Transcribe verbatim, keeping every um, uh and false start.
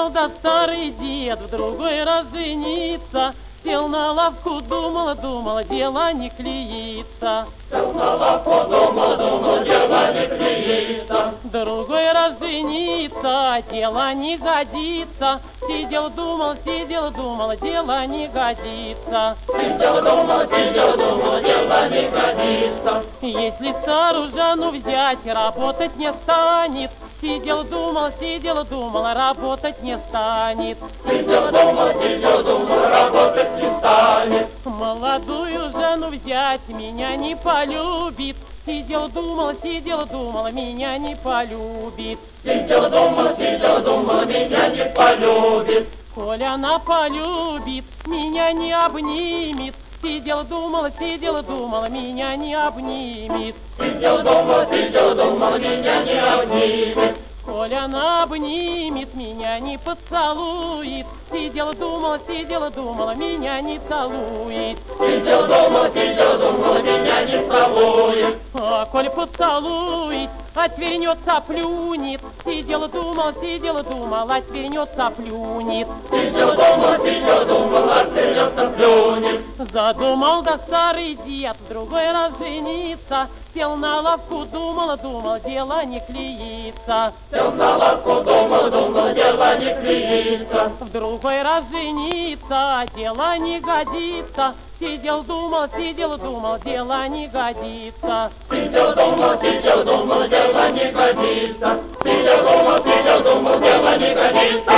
думал, да старый дед в другой раз жениться. Сел на лавку, думал, думал, дело не клеится. Сел на лавку, думал, думал, дело не клеится. Другой раз жениться, дело не годится. Сидел, думал, сидел, думал, дело не годится. Сидел, думал, сидел, думал, дело не годится. Если старую жену взять, работать не станет. Сидел, думал, сидел, думал, работать не станет. Сидел, думал, сидел, думал, работать не станет. Молодую жену взять, меня не полюбит. Сидел, думал, сидел, думал, меня не полюбит. Сидел, думал, сидел, думал, меня не полюбит. Коль она полюбит, меня не обнимет. Сидел, думал, сидел, думал, меня не обнимет. Сидел, думал, сидел, думал, меня не обнимет. Коль она обнимет, меня не поцелует. Сидел, думал, сидел, думал, меня не целует. Сидел, думал, сидел, думал, меня не целует. А коль поцелует, отвернется, плюнет. Сидел, думал, сидел, думал, отвернется, плюнет. Сидел, думал, сидел, думал, отвернется, плюнет. Задумал, да старый дед в другой раз жениться. Сел на лавку, думал, думал, дело не клеится. Сел на лавку, думал, думал, дело не клеится. В другой раз жениться, дело не годится. Сидел, думал, сидел, думал, дело не годится. Сидел, думал, сидел, думал, дело не годится. Сидел, думал, сидел, думал, дело не годится.